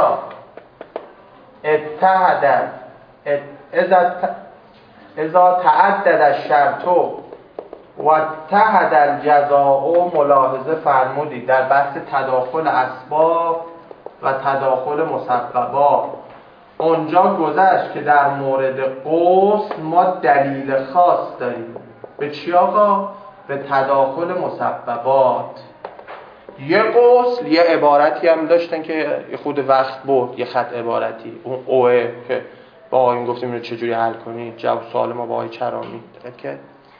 اذا تعدد الشرط و اتحد الجزاء ملاحظه فرمودید در بحث تداخل اسباب و تداخل مسببات. اونجا گذشت که در مورد غسل ما دلیل خاص داریم. به چی آقا؟ به تداخل مسببات. یه غسل یه عبارتی هم داشتن که خود وقت برد، یه خط عبارتی، اون اوه که با آقایون گفتیم اینو چجوری حل کنید، جواب سوال ما با آقای چرامی دقت.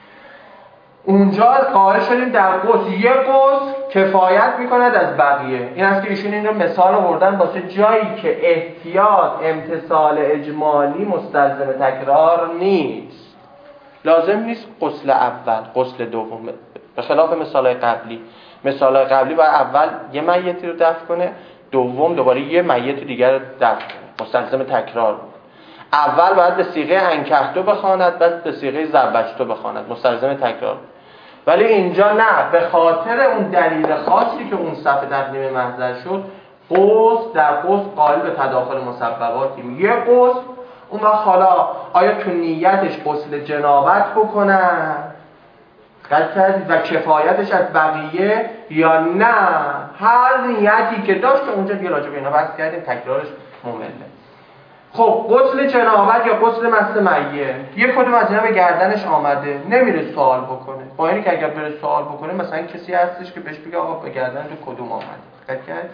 اونجا قائل شدیم در غسل یه غسل کفایت میکند از بقیه. این است که ایشون این رو مثال آوردن واسه جایی که احتیاط امتثال اجمالی مستلزم تکرار نیست. لازم نیست غسل اول غسل دوم، به خلاف مثالای قبلی. مثالای قبلی باید اول یه میتی رو دفن کنه، دوم دوباره یه میت دیگر رو دفن کنه، مستلزم تکرار بود. اول باید به صیغه انکحتو بخواند، بعد به صیغه زوجتو بخواند، مستلزم تکرار. ولی اینجا نه، به خاطر اون دلیل خاصی که اون صفحه تقدیم محضر شد، غسل در غسل قائل به تداخل مسبباتیم. یه غسل اون وقت حالا آیا تو نیتش غسل جنابت بکنن و کفایتش از بقیه یا نه، هر نیتی که داشت اونجا دیگه راجع به اینا بحث کردیم، تکرارش ممله. خب غسل جنابت یا غسل مست میت، یک کدوم از اینا به گردنش آمده، نمیره سوال بکنه. با اینکه که اگر بره سوال بکنه مثلا کسی هستش که بهش بگه آقا به گردن تو کدوم آمده. دقت کردی؟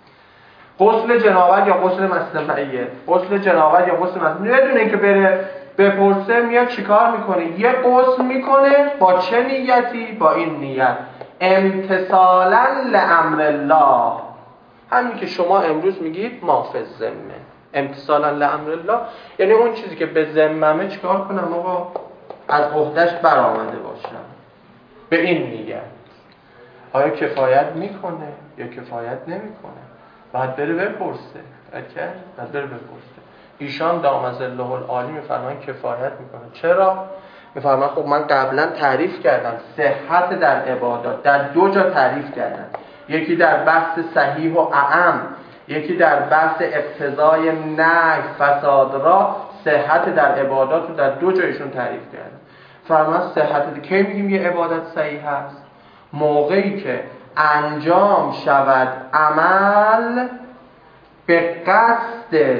غسل جنابت یا غسل مست میت، غسل جنابت یا غسل مست میت، بدون اینکه بره بپرسه میاد چیکار میکنه؟ یه غسل میکنه. با چه نیتی؟ با این نیت امتثالا لامر الله، همین که شما امروز میگید ما فی الذمه، امتثالا لامر الله یعنی اون چیزی که به ذممه چیکار کنم آقا؟ از عهده‌اش برآمده باشم. به این نیت آیا کفایت میکنه یا کفایت نمیکنه؟ بعد بره بپرسه. بعد بره بپرسه. ایشان دامظله العالی میفرمایند کفایت میکنه. چرا؟ میفرمایند خب من قبلا تعریف کردم صحت در عبادات در دو جا تعریف کردم، یکی در بحث صحیح و اعم، یکی در بحث اقتضای نهی فساد را. صحت در عبادات رو در دو جایشون تعریف کردم. فرمان صحت کی میگیم یه عبادت صحیح هست؟ موقعی که انجام شود عمل به قصد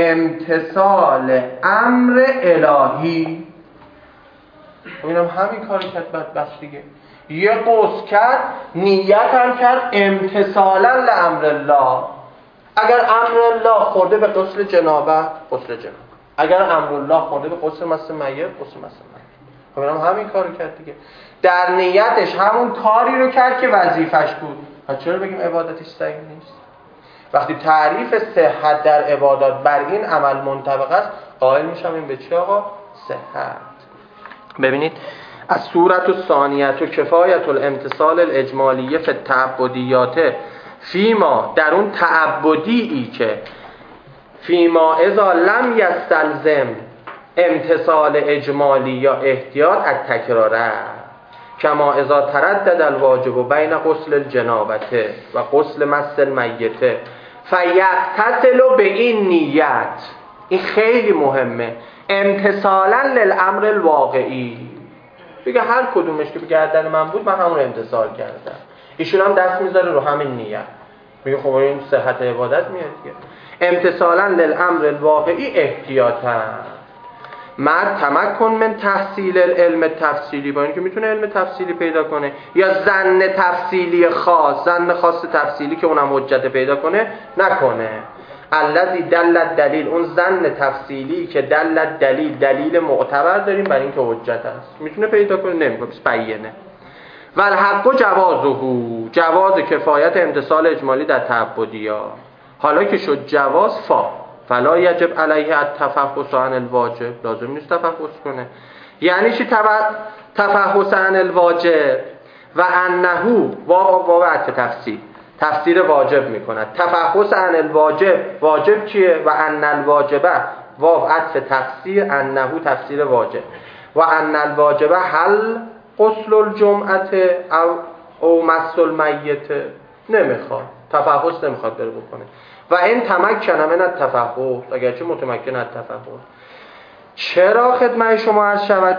امتثال امر الهی. اینم همین کاری کرد بدبخت دیگه، یه غسل کرد، نیت هم کرد امتثالا لامر الله. اگر امر الله خورده به غسل جنابت، غسل جنابت. اگر امر الله خورده به غسل مست میت، غسل مست میت. خب اینم همین کارو کرد دیگه، در نیتش همون کاری رو کرد که وظیفش بود. پس چرا بگیم عبادتش صحیح نیست؟ وقتی تعریف صحت در عبادات بر این عمل منطبق است، قائل میشم این به چی آقا؟ صحت. ببینید از صورت الثانیه و کفایت الامتثال الاجمالیه فی التعبدیات، فیما در اون تعبدی ای که فیما اذا لم یستلزم امتثال اجمالی یا احتیاط از تکراره، کما اذا تردد الواجب بین غسل الجنابت و غسل مس المیت فیتصل به این نیت. این خیلی مهمه، امتثالا للامر الواقعی. بگه هر کدومش که به گردن من بود من همون امتثال کردم. ایشون هم دست میذاره رو همین نیت، میگه خب این صحت عبادت میاد دیگه. امتثالا للامر الواقعی احتیاطا. مرد تمکن من تحصیل علم تفصیلی، با اینکه میتونه علم تفصیلی پیدا کنه، یا ظن تفصیلی خاص، ظن خاص تفصیلی که اونم حجت پیدا کنه نکنه. الذی دلت دلیل، اون ظن تفصیلی که دلت دلیل، دلیل معتبر داریم برای اینکه حجت است، میتونه پیدا کنه، نمیکنه، بس بیانه. و الحق جوازه، جواز کفایت امتصال اجمالی در تعبدیا. حالا که شد جواز فلا یجب علیه التفحص عن الواجب، لازم نیست تفحص کنه. یعنی چی تفحص عن الواجب؟ و انه واو عطف تفسیر واجب میکنه. تفحص عن الواجب، واجب چیه؟ و ان الواجبه واو عطف تفسیر، انه تفسیر واجب. و ان الواجبه هل غسل الجمعه او مس المیت، نمیخواد تفحص، نمیخواد بره بکنه. و این تمکن من التفحص، اگرچه متمکن از تفحص. چرا خدمت شما عرض شود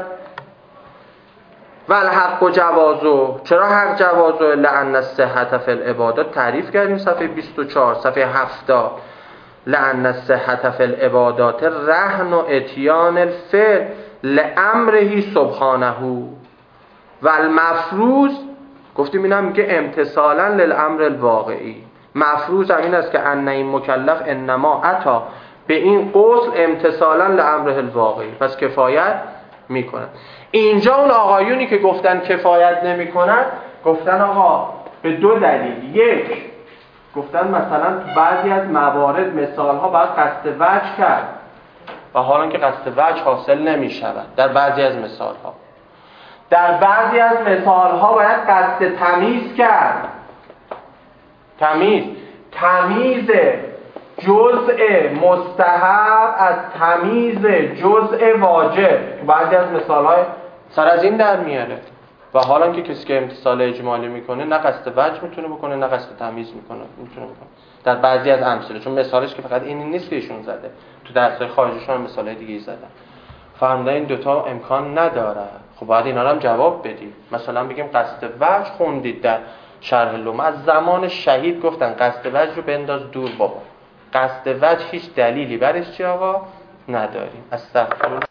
و الحق جوازو، چرا حق جوازو؟ لأن الصحة فی العبادات، تعریف کردیم صفحه 24 صفحه 70. لأن الصحة فی العبادات رهن و اتیان الفعل لامره سبحانه و المفروض، گفتیم اینا میگه امتثالا للامر الواقعی. مفروض همین است که ان این مکلف انما عطا به این غسل امتثالا لامره الواقعی، پس کفایت میکنن. اینجا اون آقایونی که گفتن کفایت نمیکنن، گفتن آقا به دو دلیل. یک، گفتن مثلا بعضی از موارد مثال ها باید قصد وجه کرد و حالا که قصد وجه حاصل نمی شود در بعضی از مثال ها. در بعضی از مثال ها باید قصد تمیز کرد. تمیز جزء مستحب از تمیز جزء واجب، تو بعضی از مثال های سر از این در میاره. و حالا که کسی که امتصال اجمالی میکنه نه قصد وجه میتونه بکنه نه قصد تمیز میتونه بکنه در بعضی از امثله، چون مثالش که فقط این نیست که ایشون زده، تو درس‌های خارجیشون هم مثالای دیگه زدن. فرمودن این دوتا امکان نداره. خب باید اینا رو هم جواب بدیم. مثلا بگیم قصد وجه خوندید در شرح لوم، از زمان شهید گفتن قصد وجه رو بنداز دور بابا. قصد وجه هیچ دلیلی برش چی آقا نداریم. استغفرالله.